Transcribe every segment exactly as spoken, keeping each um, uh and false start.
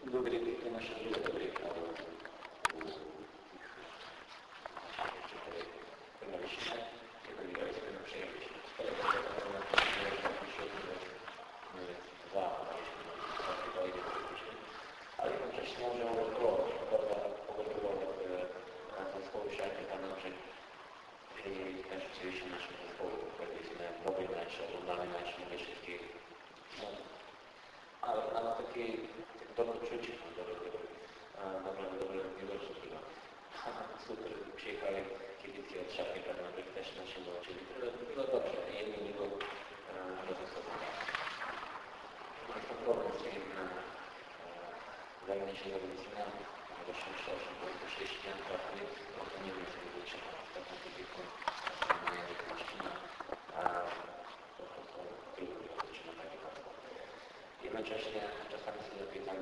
Dobry, to nasze życie dobry prawo. Ale jednocześnie może uregulować, pogotować zespołu siarki stanowczych i też rzeczywiście naszym zespołu, powiedzmy, dobry mecz, oglądany mecz, mówię wszystkich. Ale na takiej dobre czucie, dobre, dobre, dobre, niedobrze chyba. Super, przyjechali kibice od szafy, prawda, też nasi zobaczyli. Było dobrze, jedno nie było dostosowane. Jest to problem z tym zajmie się zawodnicami, do sześćdziesiąt osiem do sześćdziesiąt trafili, to nie wiem, co będzie trzeba w takim typu na język maszczyna, a po prostu trudno wychodzić na takie hasło. Jednocześnie czasami sobie zapytam,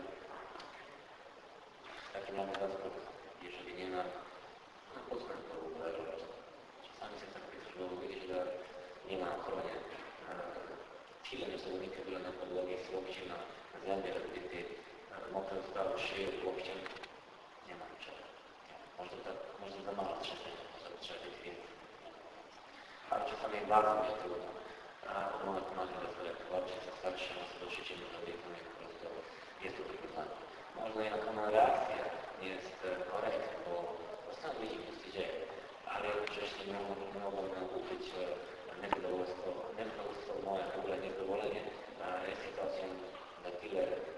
taki mamy zasób, jeżeli nie ma, no po co to w ogóle robić? Czasami sobie tak pytam, bo mówię, że nie ma ochrony. Silne zawodnika były na podłogie, słowo się na zębie, gdy motor stał szyję łokciem, nie ma niczego. Może, tak, może za mało trzeba, może trzeba być więcej. Ale czasami bardzo mi się trudno. Odmowę pomaga reflektować, starszy nas do sieci możliwej, po prostu jest to wykonane. Można jaka reakcja nie jest korektna, bo po prostu widzimy, co się dzieje, ale jednocześnie nie mogą ukryć niezadowolenie, moje w ogóle niezadowolenie sytuacją na tyle